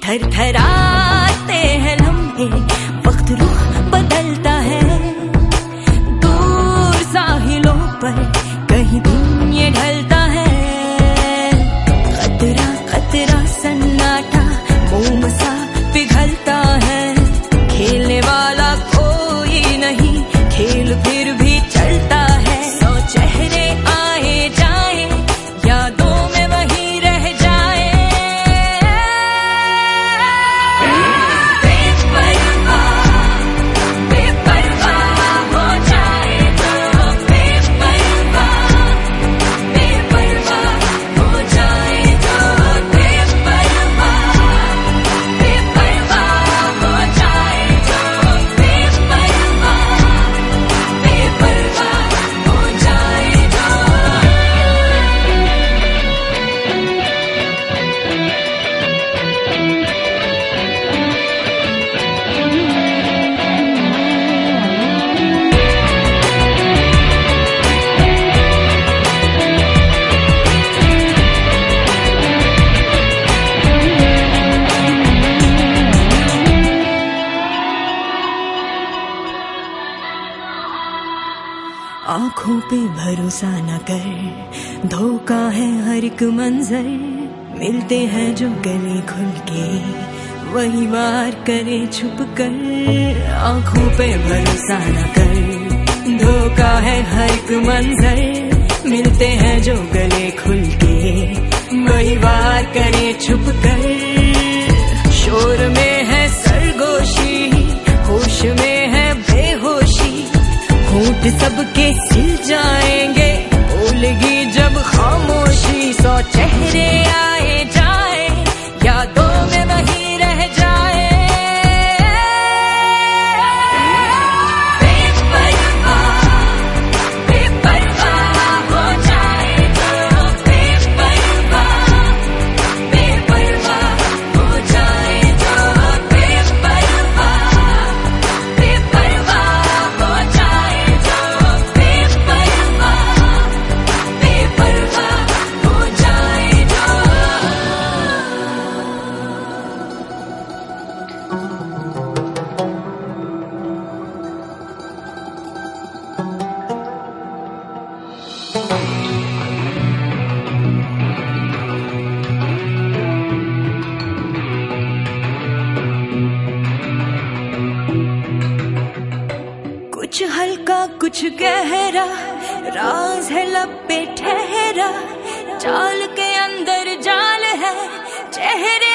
थरथराते हैं लम्हे, वक्त रुख बदलता है। दूर साहिलों पर कहीं दिन ये ढलता है। खतरा खतरा सन्नाटा मोम सा पिघलता है। खेलने वाला कोई नहीं, खेल फिर भी चलता है। सौ चेहरे आए जाए, यादों में वही रह जाए। बेपरवाह हो जाए तो, बेपरवाह हो जाए तो, बेपरवाह हो जाए तो, बेपरवाह हो जाए तो। आँखों पे भरोसा न कर, धोखा है हर एक मंजर। मिलते हैं जो गले खुल के, वही वार करे छुप कर। आँखों पे भरोसा न कर, धोखा है हर एक मंजर। मिलते हैं जो गले खुल के, वही वार करे छुप कर। शोर में है सरगोशी, होश में है बेहोशी। होंठ सबके सिल जाएंगे, बोलेगी जब खामोशी। सौ चेहरे आए जाए, यादों में वही रह जाए। बेपरवाह हो जाए तो, बेपरवाह हो जाए तो, बेपरवाह हो जाए तो, बेपरवाह हो जाए तो। कुछ हल्का कुछ गहरा, राज है लब पे ठहरा। चाल के अंदर जाल है, चेहरे